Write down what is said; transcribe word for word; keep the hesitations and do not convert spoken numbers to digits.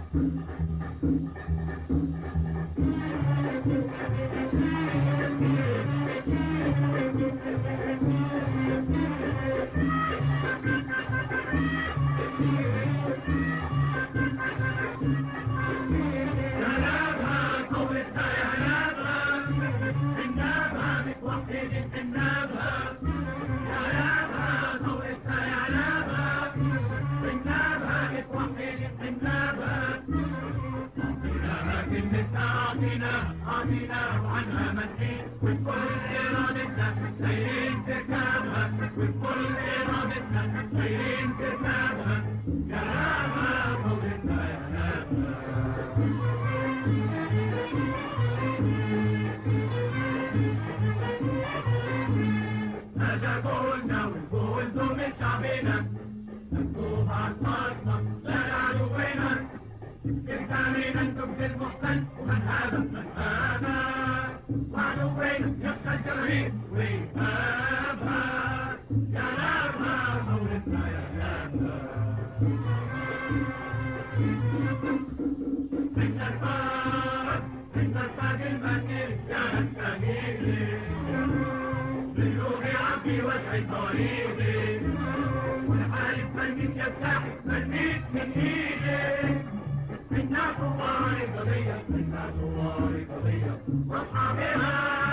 عطينا وعنها منحين وبكل إرادتنا سايرين تركابها وبكل إرادتنا سايرين تركابها يا نابها ثورتنا يا نابها هذا قولنا والقول دوم شعبنا مكتوب عصارنا لا لعدونا كرتانينا نكبت المحسن ومن هذا من هذا وعدونا يخشى الجماهير ويهابها يا نابها ثورتنا يا نابها من الفاق من الفاق المكير يا الشهيد بالروح عبي وجهي طريقي والحالف ملميك يا ساحب ملميك من ايدي منا ثوار قضية منا ثوار قضية واصحابها